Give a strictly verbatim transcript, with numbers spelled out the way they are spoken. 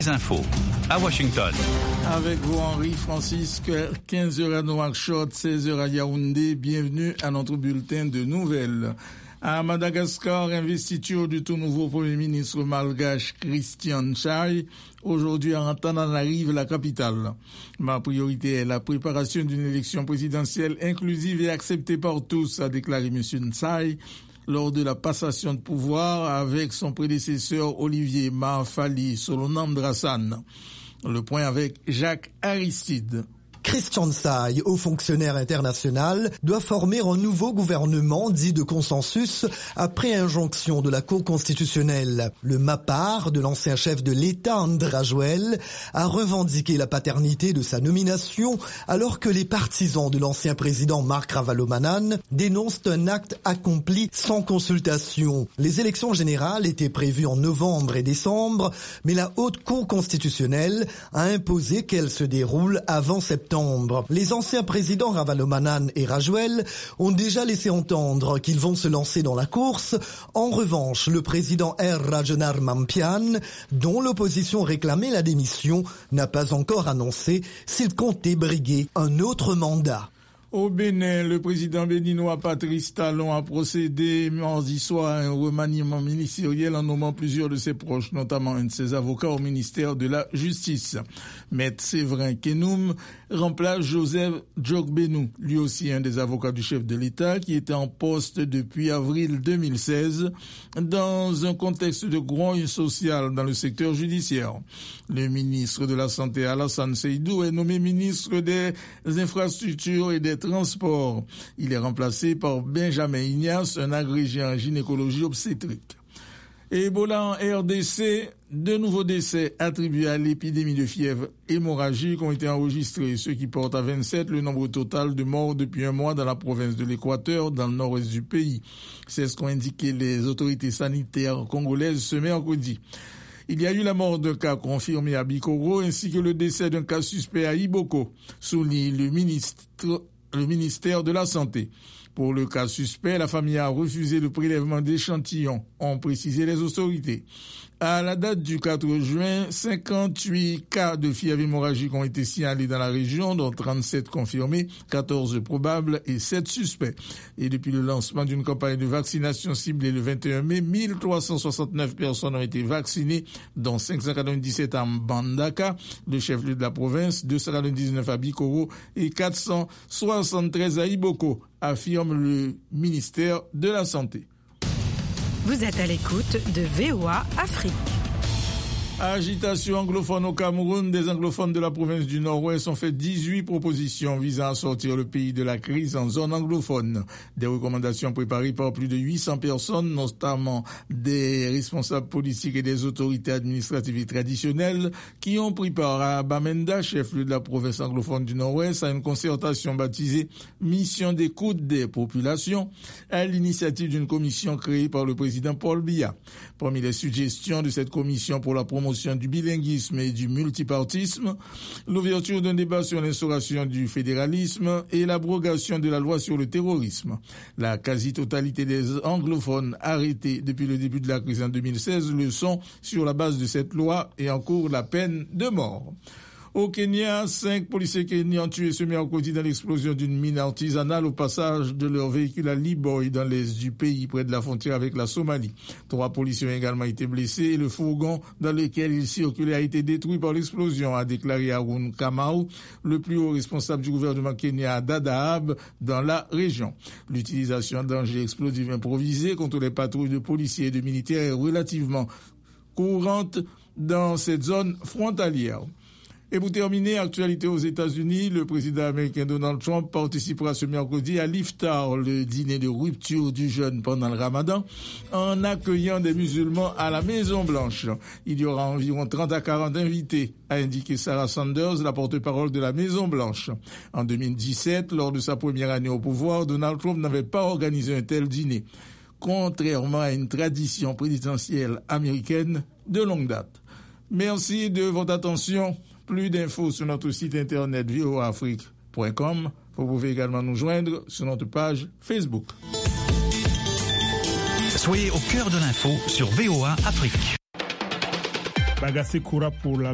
Les infos à Washington. Avec vous, Henri Francisque, quinze heures à Nouakchott, seize heures à Yaoundé. Bienvenue à notre bulletin de nouvelles. À Madagascar, investiture du tout nouveau Premier ministre malgache Christian Tchai, aujourd'hui en Antananarive, la capitale. Ma priorité est la préparation d'une élection présidentielle inclusive et acceptée par tous, a déclaré M. Tchai lors de la passation de pouvoir avec son prédécesseur Olivier Mahafali Solonamdrasan. Le point avec Jacques Aristide. Christian Tchai, haut fonctionnaire international, doit former un nouveau gouvernement dit de consensus après injonction de la Cour constitutionnelle. Le MAPAR de l'ancien chef de l'État André Joël a revendiqué la paternité de sa nomination alors que les partisans de l'ancien président Marc Ravalomanane dénoncent un acte accompli sans consultation. Les élections générales étaient prévues en novembre et décembre, mais la Haute Cour constitutionnelle a imposé qu'elles se déroulent avant septembre. Les anciens présidents Ravalomanane et Rajoel ont déjà laissé entendre qu'ils vont se lancer dans la course. En revanche, le président R. Rajanar Mampian, dont l'opposition réclamait la démission, n'a pas encore annoncé s'il comptait briguer un autre mandat. Au Bénin, le président béninois Patrice Talon a procédé mardi soir à un remaniement ministériel en nommant plusieurs de ses proches, notamment un de ses avocats au ministère de la Justice. Maître Séverin Kenoum remplace Joseph Djokbenou, lui aussi un des avocats du chef de l'État, qui était en poste depuis avril deux mille seize, dans un contexte de grogne social dans le secteur judiciaire. Le ministre de la Santé, Alassane Seydou, est nommé ministre des Infrastructures et des Transports. Il est remplacé par Benjamin Ignace, un agrégé en gynécologie obstétrique. Ebola en R D C, deux nouveaux décès attribués à l'épidémie de fièvre hémorragique ont été enregistrés, ce qui porte à vingt-sept le nombre total de morts depuis un mois dans la province de l'Équateur, dans le nord-est du pays. C'est ce qu'ont indiqué les autorités sanitaires congolaises ce mercredi. Il y a eu la mort d'un cas confirmé à Bikoro ainsi que le décès d'un cas suspect à Iboko, souligne le ministre, le ministère de la Santé. Pour le cas suspect, la famille a refusé le prélèvement d'échantillons, ont précisé les autorités. À la date du quatre juin, cinquante-huit cas de fièvre hémorragique ont été signalés dans la région, dont trente-sept confirmés, quatorze probables et sept suspects. Et depuis le lancement d'une campagne de vaccination ciblée le vingt et un mai, mille trois cent soixante-neuf personnes ont été vaccinées, dont cinq cent quatre-vingt-dix-sept à Mbandaka, le chef-lieu de la province, deux cent quatre-vingt-dix-neuf à Bikoro et quatre cent soixante-treize à Iboko, affirme le ministère de la Santé. Vous êtes à l'écoute de V O A Afrique. Agitation anglophone au Cameroun, des anglophones de la province du Nord-Ouest ont fait dix-huit propositions visant à sortir le pays de la crise en zone anglophone. Des recommandations préparées par plus de huit cents personnes, notamment des responsables politiques et des autorités administratives et traditionnelles, qui ont pris part à Bamenda, chef-lieu de la province anglophone du Nord-Ouest, à une concertation baptisée Mission d'écoute des populations, à l'initiative d'une commission créée par le président Paul Biya. Parmi les suggestions de cette commission pour la promotion du bilinguisme et du multipartisme, l'ouverture d'un débat sur l'instauration du fédéralisme et l'abrogation de la loi sur le terrorisme. La quasi-totalité des anglophones arrêtés depuis le début de la crise en deux mille seize le sont sur la base de cette loi et encourent la peine de mort. Au Kenya, cinq policiers kenyans tués ce mercredi dans l'explosion d'une mine artisanale au passage de leur véhicule à Liboy, dans l'est du pays, près de la frontière avec la Somalie. Trois policiers ont également été blessés et le fourgon dans lequel ils circulaient a été détruit par l'explosion, a déclaré Harun Kamau, le plus haut responsable du gouvernement kenyan à Dadaab, dans la région. L'utilisation d'engins explosifs improvisés contre les patrouilles de policiers et de militaires est relativement courante dans cette zone frontalière. Et pour terminer, actualité aux États-Unis, le président américain Donald Trump participera ce mercredi à l'Iftar, le dîner de rupture du jeûne pendant le Ramadan, en accueillant des musulmans à la Maison-Blanche. Il y aura environ trente à quarante invités, a indiqué Sarah Sanders, la porte-parole de la Maison-Blanche. En deux mille dix-sept, lors de sa première année au pouvoir, Donald Trump n'avait pas organisé un tel dîner, contrairement à une tradition présidentielle américaine de longue date. Merci de votre attention. Plus d'infos sur notre site internet v o a afrique point com. Vous pouvez également nous joindre sur notre page Facebook. Soyez au cœur de l'info sur V O A Afrique. Bagassé Koura pour la